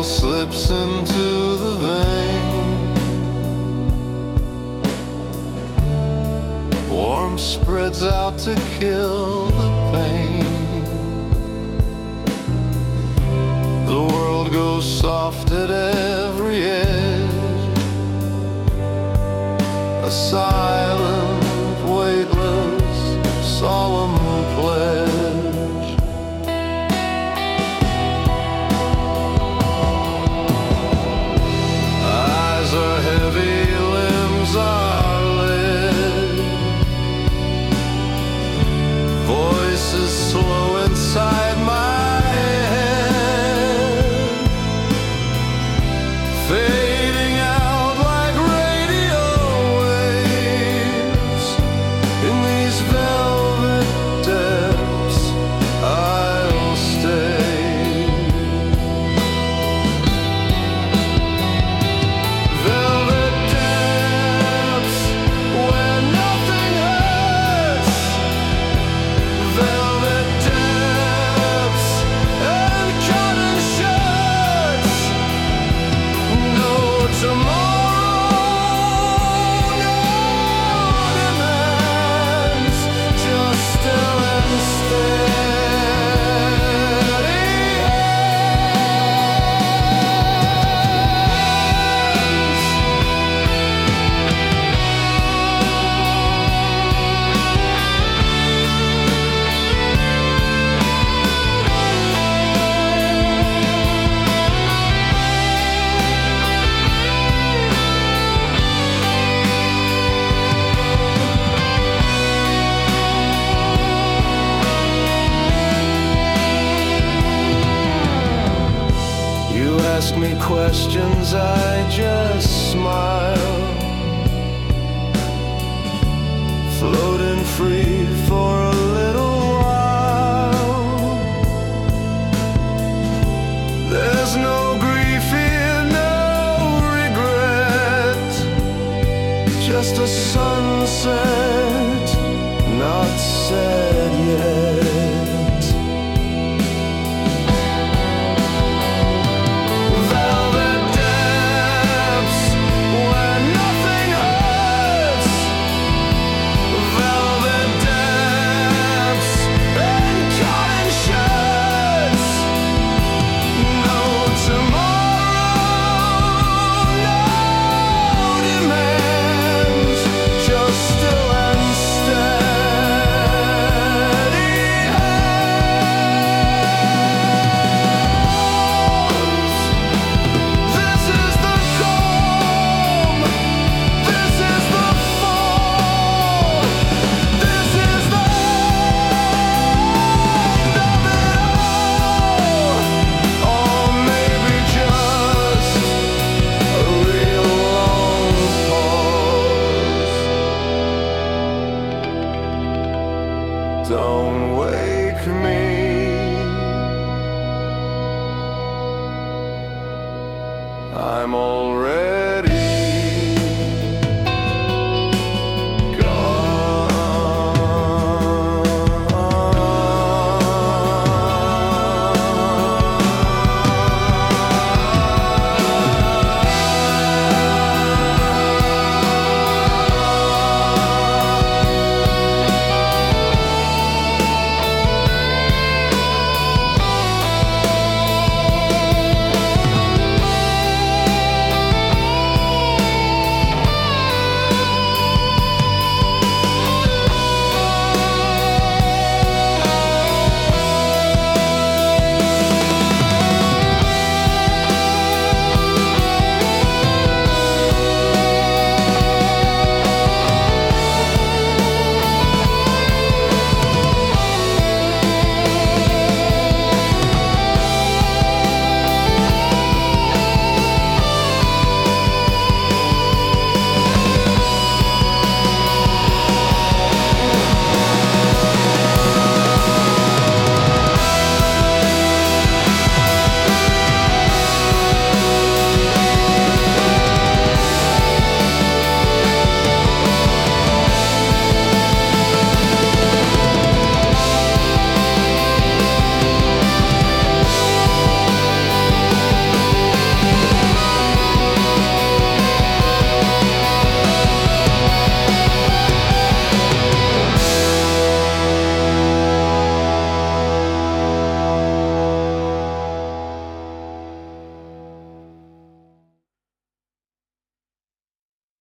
slips into the vein. Warmth spreads out to kill the pain. The world goes soft at every edge. A silent, weightless, solemn pledge. Eyes are heavy, limbs are lead. Voices slow inside my head, fading out like radio waves. In these velvet depths I'll stay. Velvet depths where nothing hurts. Velvet depths and cotton shirts. No tomorrow, no demands, just still and steady You ask me questions, I just smile, floating free for a little while. There's no grief here, no regret, just a sunset not set yet. Velvet depths where nothing hurts. Velvet depths and cotton shirts. No tomorrow, no demands, just still and steady hands. This is the calm, this is the fall, this is the end of it all. Or maybe just a real long pause. Don't wake me